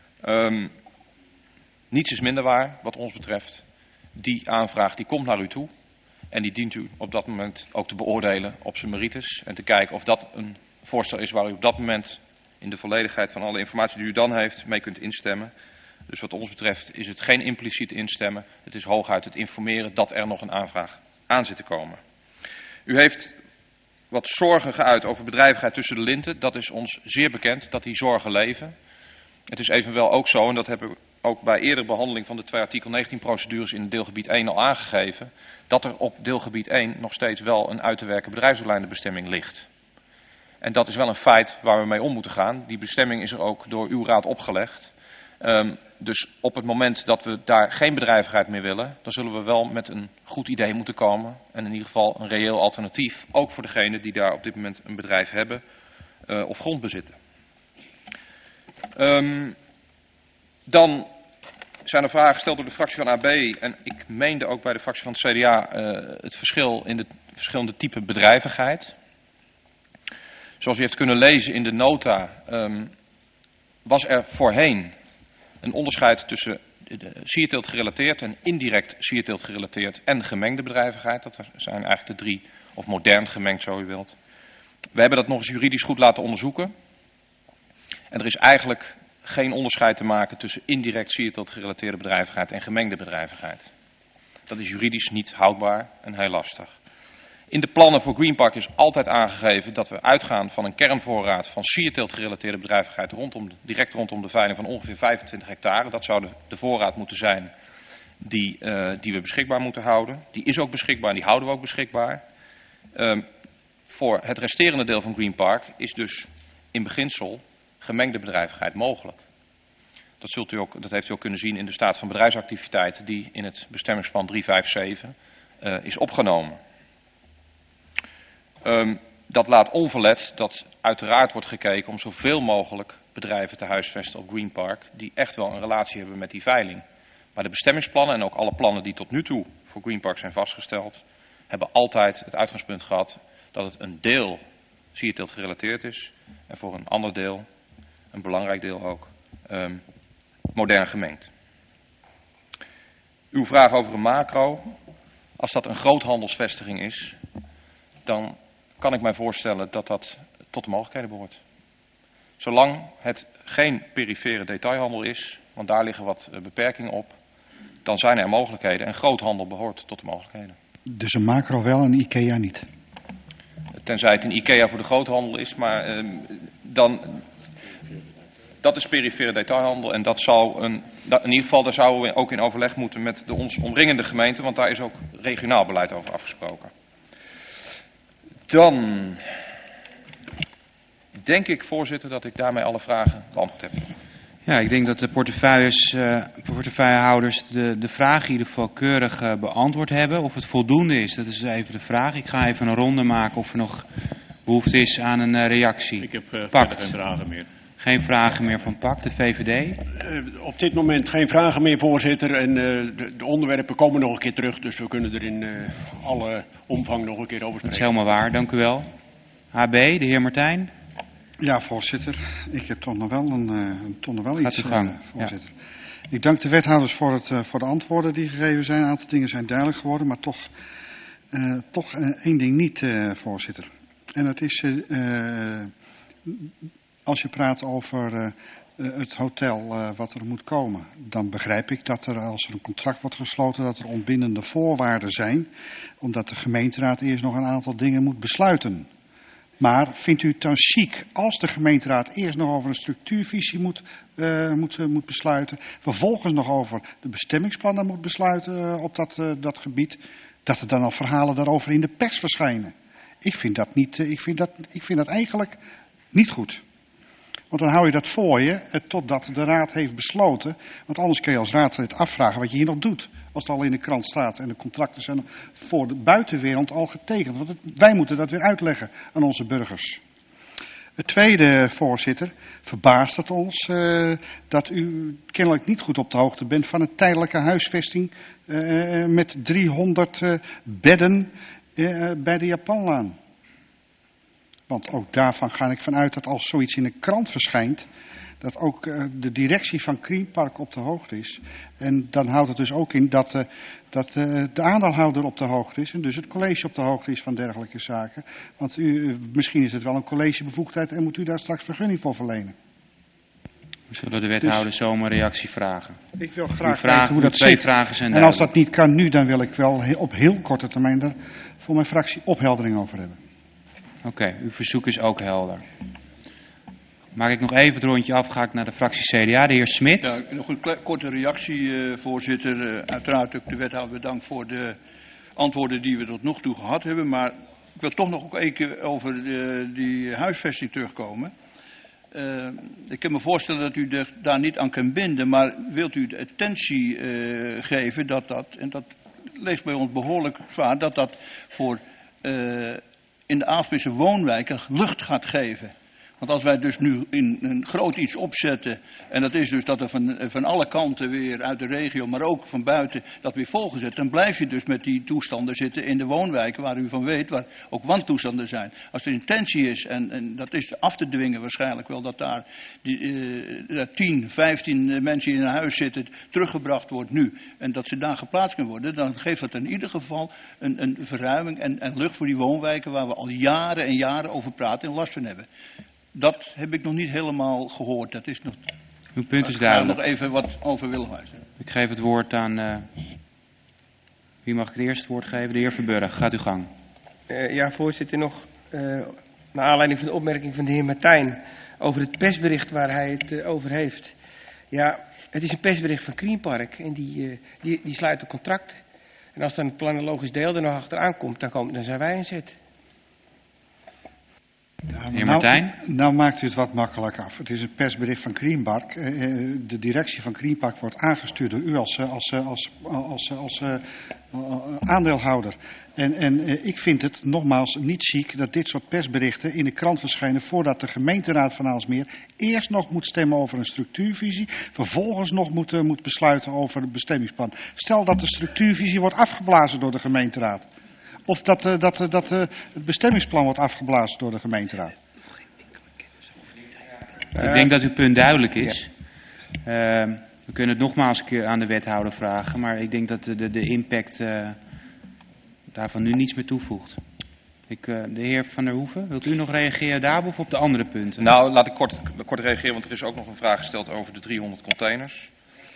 Niets is minder waar wat ons betreft. Die aanvraag die komt naar u toe en die dient u op dat moment ook te beoordelen op zijn merites en te kijken of dat een voorstel is waar u op dat moment in de volledigheid van alle informatie die u dan heeft mee kunt instemmen. Dus wat ons betreft is het geen impliciet instemmen. Het is hooguit het informeren dat er nog een aanvraag aan zit te komen. U heeft wat zorgen geuit over bedrijvigheid tussen de linten. Dat is ons zeer bekend, dat die zorgen leven. Het is evenwel ook zo, en dat hebben we ook bij eerdere behandeling van de 2 artikel 19 procedures in deelgebied 1 al aangegeven, dat er op deelgebied 1 nog steeds wel een uit te werken bedrijfsdoeleidenbestemming ligt. En dat is wel een feit waar we mee om moeten gaan. Die bestemming is er ook door uw raad opgelegd. Dus op het moment dat we daar geen bedrijvigheid meer willen, dan zullen we wel met een goed idee moeten komen. En in ieder geval een reëel alternatief, ook voor degenen die daar op dit moment een bedrijf hebben of grond bezitten. Dan zijn er vragen gesteld door de fractie van AB en ik meende ook bij de fractie van het CDA het verschil in de verschillende typen bedrijvigheid. Zoals u heeft kunnen lezen in de nota was er voorheen een onderscheid tussen sierteelt gerelateerd en indirect sierteelt gerelateerd en gemengde bedrijvigheid. Dat zijn eigenlijk de 3, of modern gemengd zo u wilt. We hebben dat nog eens juridisch goed laten onderzoeken. En er is eigenlijk geen onderscheid te maken tussen indirect sierteelt gerelateerde bedrijvigheid en gemengde bedrijvigheid. Dat is juridisch niet houdbaar en heel lastig. In de plannen voor Green Park is altijd aangegeven dat we uitgaan van een kernvoorraad van sierteelt gerelateerde bedrijvigheid direct rondom de veiling van ongeveer 25 hectare. Dat zou de voorraad moeten zijn die we beschikbaar moeten houden. Die is ook beschikbaar en die houden we ook beschikbaar. Voor het resterende deel van Green Park is dus in beginsel gemengde bedrijvigheid mogelijk. Dat heeft u ook kunnen zien in de staat van bedrijfsactiviteit die in het bestemmingsplan 357 is opgenomen. Dat laat onverlet dat uiteraard wordt gekeken om zoveel mogelijk bedrijven te huisvesten op Green Park die echt wel een relatie hebben met die veiling. Maar de bestemmingsplannen en ook alle plannen die tot nu toe voor Green Park zijn vastgesteld, hebben altijd het uitgangspunt gehad dat het een deel sierteelt gerelateerd is en voor een ander deel, een belangrijk deel ook, modern gemengd. Uw vraag over een macro, als dat een groothandelsvestiging is, dan kan ik mij voorstellen dat dat tot de mogelijkheden behoort. Zolang het geen perifere detailhandel is, want daar liggen wat beperkingen op, dan zijn er mogelijkheden en groothandel behoort tot de mogelijkheden.
Dus een macro wel en IKEA niet?
Tenzij het een IKEA voor de groothandel is, maar dat is perifere detailhandel en dat zal in ieder geval daar zouden we ook in overleg moeten met de ons omringende gemeenten, want daar is ook regionaal beleid over afgesproken. Dan denk ik, voorzitter, dat ik daarmee alle vragen beantwoord heb.
Ja, ik denk dat de portefeuillehouders de vraag in ieder geval keurig beantwoord hebben. Of het voldoende is, dat is even de vraag. Ik ga even een ronde maken of er nog behoefte is aan een reactie.
Ik heb verder geen vragen meer.
Geen vragen meer van PAK, de VVD.
Op dit moment geen vragen meer, voorzitter. En de onderwerpen komen nog een keer terug. Dus we kunnen er in alle omvang nog een keer over
Dat is
spreken.
helemaal waar, dank u wel. HB, de heer Martijn.
Ja, voorzitter. Ik heb toch nog wel
Gaat
iets,
uw gang,
voorzitter. Ik dank de wethouders voor de antwoorden die gegeven zijn. Een aantal dingen zijn duidelijk geworden, maar toch één ding niet, voorzitter. En dat is, als je praat over het hotel wat er moet komen, dan begrijp ik dat er, als er een contract wordt gesloten, dat er ontbindende voorwaarden zijn, omdat de gemeenteraad eerst nog een aantal dingen moet besluiten. Maar vindt u het dan chic als de gemeenteraad eerst nog over een structuurvisie moet besluiten, vervolgens nog over de bestemmingsplannen moet besluiten op dat gebied, dat er dan al verhalen daarover in de pers verschijnen? Ik vind dat eigenlijk niet goed. Want dan hou je dat voor je totdat de raad heeft besloten. Want anders kun je als raadlid afvragen wat je hier nog doet. Als het al in de krant staat en de contracten zijn voor de buitenwereld al getekend. Want wij moeten dat weer uitleggen aan onze burgers. Het tweede, voorzitter, verbaast het ons dat u kennelijk niet goed op de hoogte bent van een tijdelijke huisvesting met 300 bedden bij de Japanlaan. Want ook daarvan ga ik vanuit dat als zoiets in de krant verschijnt, dat ook de directie van Greenpark op de hoogte is. En dan houdt het dus ook in dat de aandeelhouder op de hoogte is en dus het college op de hoogte is van dergelijke zaken. Want misschien is het wel een collegebevoegdheid en moet u daar straks vergunning voor verlenen.
We zullen de wethouder zo om een reactie vragen.
Ik wil graag weten hoe dat
twee
zit.
vragen zijn
En als
duidelijk.
dat niet kan nu, dan wil ik wel op heel korte termijn daar voor mijn fractie opheldering over hebben.
Oké, uw verzoek is ook helder. Maak ik nog even het rondje af, ga ik naar de fractie CDA, de heer Smit.
Ja, nog een korte reactie, voorzitter. Uiteraard ook de wethouder bedankt voor de antwoorden die we tot nog toe gehad hebben. Maar ik wil toch nog ook een keer over die huisvesting terugkomen. Ik kan me voorstellen dat u daar niet aan kunt binden, maar wilt u de attentie geven en dat leest bij ons behoorlijk zwaar, dat voor in de Aalsmeerse woonwijken lucht gaat geven. Want als wij dus nu in een groot iets opzetten, en dat is dus dat er van alle kanten weer uit de regio, maar ook van buiten, dat weer volgezet, dan blijf je dus met die toestanden zitten in de woonwijken waar u van weet, waar ook wantoestanden zijn. Als er intentie is, en dat is af te dwingen waarschijnlijk wel, dat daar 10, 15 mensen in een huis zitten, teruggebracht wordt nu, en dat ze daar geplaatst kunnen worden, dan geeft dat in ieder geval een verruiming en lucht voor die woonwijken waar we al jaren en jaren over praten en last van hebben. Dat heb ik nog niet helemaal gehoord. Dat is nog.
Uw punt is
Ik ga er
duidelijk.
nog even wat over willen wijzen.
Ik geef het woord aan... wie mag ik het eerst het woord geven? De heer Verburg, gaat uw gang.
Ja, voorzitter, nog naar aanleiding van de opmerking van de heer Martijn over het persbericht waar hij het over heeft. Ja, het is een persbericht van Greenpark en die sluiten contracten. En als dan het planologisch deel er nog achteraan komt, dan zijn wij in zet.
Ja,
Heer Martijn?
Nou maakt u het wat makkelijk af. Het is een persbericht van Greenpark. De directie van Greenpark wordt aangestuurd door u als aandeelhouder. En ik vind het nogmaals niet chic dat dit soort persberichten in de krant verschijnen voordat de gemeenteraad van Aalsmeer eerst nog moet stemmen over een structuurvisie, vervolgens nog moet besluiten over het bestemmingsplan. Stel dat de structuurvisie wordt afgeblazen door de gemeenteraad. Of dat het bestemmingsplan wordt afgeblazen door de gemeenteraad.
Ik denk dat uw punt duidelijk is. We kunnen het nogmaals een keer aan de wethouder vragen, maar ik denk dat de impact daarvan nu niets meer toevoegt. De heer Van der Hoeven, wilt u nog reageren daarop of op de andere punten?
Nou, laat ik kort reageren, want er is ook nog een vraag gesteld over de 300 containers.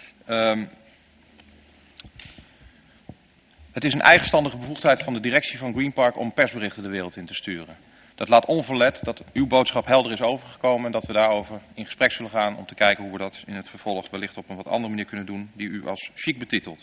Het is een eigenstandige bevoegdheid van de directie van Greenpark om persberichten de wereld in te sturen. Dat laat onverlet dat uw boodschap helder is overgekomen en dat we daarover in gesprek zullen gaan om te kijken hoe we dat in het vervolg wellicht op een wat andere manier kunnen doen die u als chic betitelt.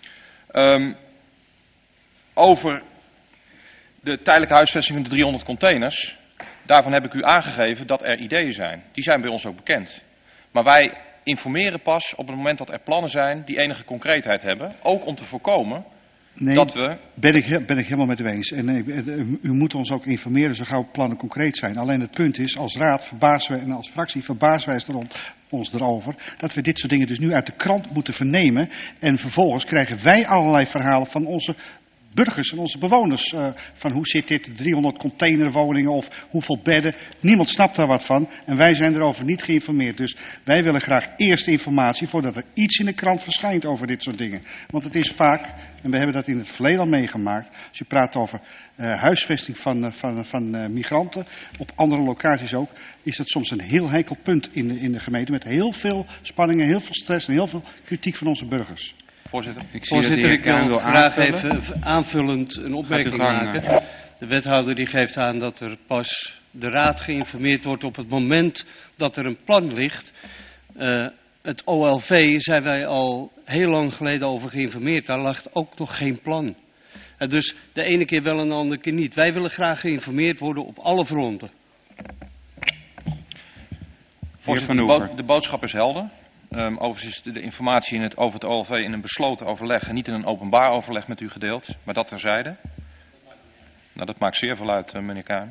Over de tijdelijke huisvesting van de 300 containers, daarvan heb ik u aangegeven dat er ideeën zijn. Die zijn bij ons ook bekend. Maar wij informeren pas op het moment dat er plannen zijn die enige concreetheid hebben, ook om te voorkomen
Nee,
dat we...
ben ik helemaal met u eens. En u moet ons ook informeren zo gauw plannen concreet zijn. Alleen het punt is, als raad verbazen we en als fractie verbazen wij ons erover dat we dit soort dingen dus nu uit de krant moeten vernemen. En vervolgens krijgen wij allerlei verhalen van onze burgers en onze bewoners. Van hoe zit dit, 300 containerwoningen of hoeveel bedden. Niemand snapt daar wat van en wij zijn erover niet geïnformeerd. Dus wij willen graag eerst informatie voordat er iets in de krant verschijnt over dit soort dingen. Want het is vaak, en we hebben dat in het verleden al meegemaakt, als je praat over huisvesting van migranten, op andere locaties ook, is dat soms een heel heikel punt in de gemeente met heel veel spanningen, heel veel stress en heel veel kritiek van onze burgers.
Voorzitter.
Voorzitter, ik wil graag even aanvullend een opmerking maken. De wethouder die geeft aan dat er pas de raad geïnformeerd wordt op het moment dat er een plan ligt. Het OLV zijn wij al heel lang geleden over geïnformeerd. Daar lag ook nog geen plan. Dus de ene keer wel en de andere keer niet. Wij willen graag geïnformeerd worden op alle fronten.
Voorzitter, de boodschap is helder. Overigens is de informatie over het OLV in een besloten overleg en niet in een openbaar overleg met u gedeeld. Maar dat terzijde. Nou, dat maakt zeer veel uit, meneer Kuijn.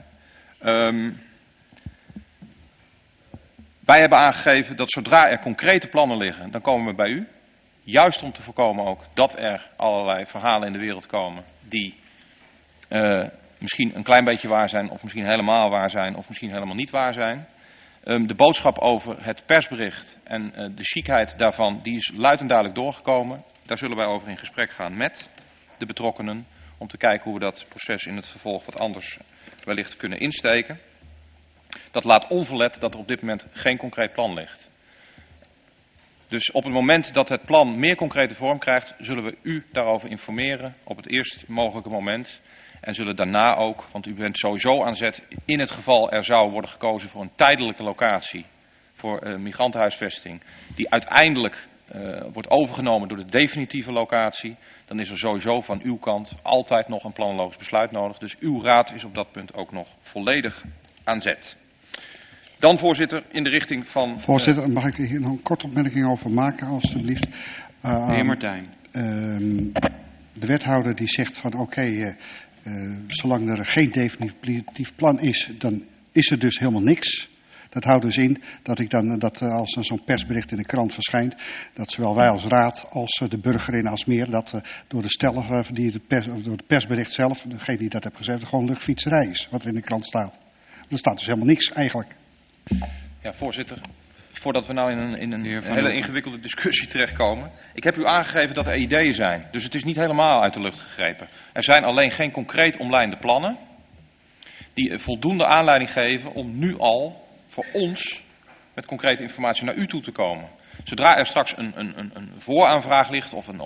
Wij hebben aangegeven dat zodra er concrete plannen liggen, dan komen we bij u. Juist om te voorkomen ook dat er allerlei verhalen in de wereld komen die misschien een klein beetje waar zijn, of misschien helemaal waar zijn, of misschien helemaal niet waar zijn. De boodschap over het persbericht en de chicheid daarvan, die is luid en duidelijk doorgekomen. Daar zullen wij over in gesprek gaan met de betrokkenen, om te kijken hoe we dat proces in het vervolg wat anders wellicht kunnen insteken. Dat laat onverlet dat er op dit moment geen concreet plan ligt. Dus op het moment dat het plan meer concrete vorm krijgt, zullen we u daarover informeren op het eerst mogelijke moment. En zullen daarna ook, want u bent sowieso aan zet, in het geval er zou worden gekozen voor een tijdelijke locatie voor migrantenhuisvesting, die uiteindelijk wordt overgenomen door de definitieve locatie, dan is er sowieso van uw kant altijd nog een planologisch besluit nodig. Dus uw raad is op dat punt ook nog volledig aan zet. Dan, voorzitter, in de richting van...
Voorzitter, mag ik hier nog een korte opmerking over maken, alstublieft?
Heer Martijn.
De wethouder die zegt van oké, zolang er geen definitief plan is, dan is er dus helemaal niks. Dat houdt dus in dat ik dan, dat als er zo'n persbericht in de krant verschijnt, dat zowel wij als raad als de burger in Aalsmeer, dat door de steller, door het persbericht zelf, degene die dat heeft gezegd, gewoon luchtfietserij is, wat er in de krant staat. Er staat dus helemaal niks eigenlijk.
Ja, voorzitter. Voordat we nou in een hele ingewikkelde discussie terechtkomen. Ik heb u aangegeven dat er ideeën zijn. Dus het is niet helemaal uit de lucht gegrepen. Er zijn alleen geen concreet omlijnde plannen die voldoende aanleiding geven om nu al voor ons met concrete informatie naar u toe te komen. Zodra er straks een vooraanvraag ligt of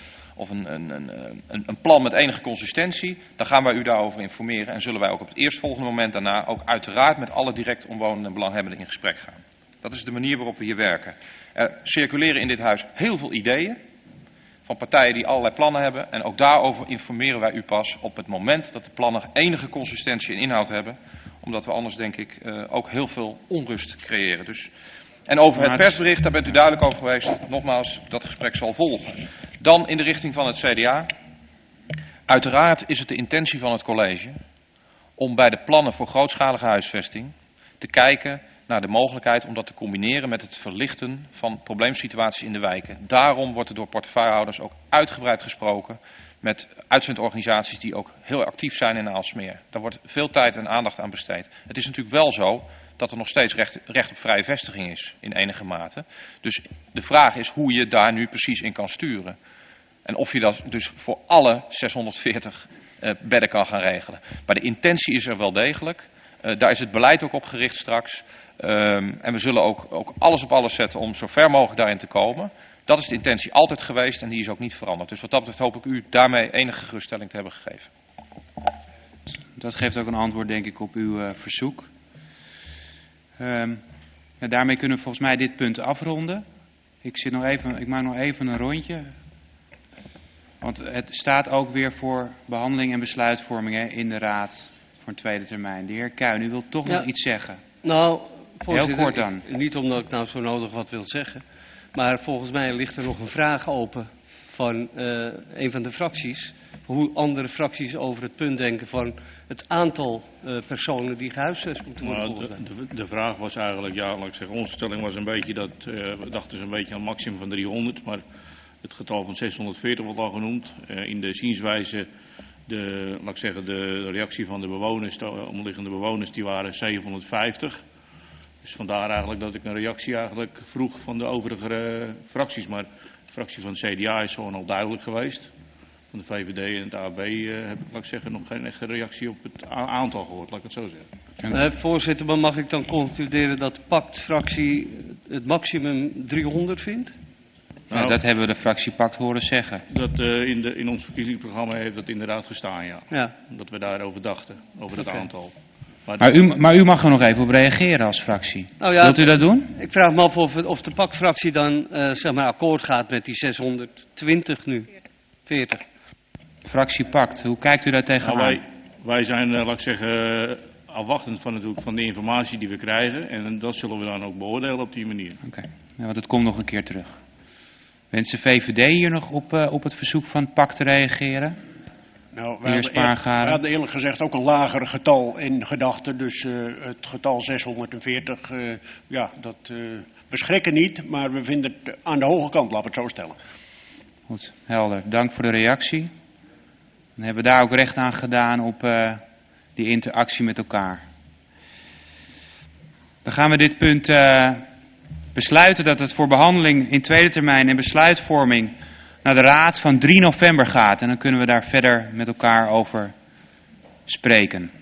een plan met enige consistentie, dan gaan wij u daarover informeren en zullen wij ook op het eerstvolgende moment daarna ook uiteraard met alle direct omwonenden en belanghebbenden in gesprek gaan. Dat is de manier waarop we hier werken. Er circuleren in dit huis heel veel ideeën van partijen die allerlei plannen hebben en ook daarover informeren wij u pas op het moment dat de plannen enige consistentie en inhoud hebben, omdat we anders denk ik ook heel veel onrust creëren. Dus, en over het persbericht, daar bent u duidelijk over geweest. Nogmaals, dat gesprek zal volgen. Dan in de richting van het CDA. Uiteraard is het de intentie van het college om bij de plannen voor grootschalige huisvesting te kijken naar de mogelijkheid om dat te combineren met het verlichten van probleemsituaties in de wijken. Daarom wordt er door portefeuillehouders ook uitgebreid gesproken met uitzendorganisaties die ook heel actief zijn in Aalsmeer. Daar wordt veel tijd en aandacht aan besteed. Het is natuurlijk wel zo dat er nog steeds recht op vrije vestiging is in enige mate. Dus de vraag is hoe je daar nu precies in kan sturen. En of je dat dus voor alle 640 bedden kan gaan regelen. Maar de intentie is er wel degelijk. Daar is het beleid ook op gericht straks. En we zullen ook alles op alles zetten om zo ver mogelijk daarin te komen. Dat is de intentie altijd geweest en die is ook niet veranderd. Dus wat dat betreft hoop ik u daarmee enige geruststelling te hebben gegeven.
Dat geeft ook een antwoord denk ik op uw verzoek. Daarmee kunnen we volgens mij dit punt afronden. Ik maak nog even een rondje. Want het staat ook weer voor behandeling en besluitvorming in de raad voor een tweede termijn. De heer Kuijn, u wilt toch nog iets zeggen?
Nou, voorzitter,
heel kort dan.
Niet omdat ik nou zo nodig wat wil zeggen. Maar volgens mij ligt er nog een vraag open van een van de fracties. hoe andere fracties over het punt denken van het aantal personen die gehuisvest moeten worden volgen.
De vraag was eigenlijk, ja, laat ik zeggen, onze stelling was een beetje dat, we dachten een beetje aan een maximum van 300, maar het getal van 640 wordt al genoemd. In de zienswijze, laat ik zeggen, de reactie van de bewoners, de omliggende bewoners, die waren 750. Dus vandaar eigenlijk dat ik een reactie eigenlijk vroeg van de overige fracties. Maar de fractie van het CDA is gewoon al duidelijk geweest. Van de VVD en het AB heb ik, laat ik zeggen, nog geen echte reactie op het aantal gehoord, laat ik het zo zeggen.
Voorzitter, maar mag ik dan concluderen dat de PACT-fractie het maximum 300 vindt?
Nou, dat hebben we de fractie PACT horen zeggen.
Dat in ons verkiezingsprogramma heeft dat inderdaad gestaan, ja. Dat we daarover dachten, over het aantal.
Maar u mag er nog even op reageren als fractie.
Nou ja,
wilt u dat doen?
Ik vraag me af of de PACT-fractie dan zeg maar akkoord gaat met die 620 nu. 40.
Fractie PACT, hoe kijkt u daar tegenaan?
Nou, wij zijn, laat ik zeggen, afwachtend van de informatie die we krijgen. En dat zullen we dan ook beoordelen op die manier.
Oké, ja, want het komt nog een keer terug. Wenst de VVD hier nog op het verzoek van PACT te reageren?
Nou, we hadden eerlijk gezegd ook een lager getal in gedachten. Dus het getal 640, dat beschrikken niet. Maar we vinden het aan de hoge kant, laten we het zo stellen.
Goed, helder. Dank voor de reactie. Dan hebben we daar ook recht aan gedaan op die interactie met elkaar. Dan gaan we dit punt besluiten dat het voor behandeling in tweede termijn en besluitvorming naar de Raad van 3 november gaat. En dan kunnen we daar verder met elkaar over spreken.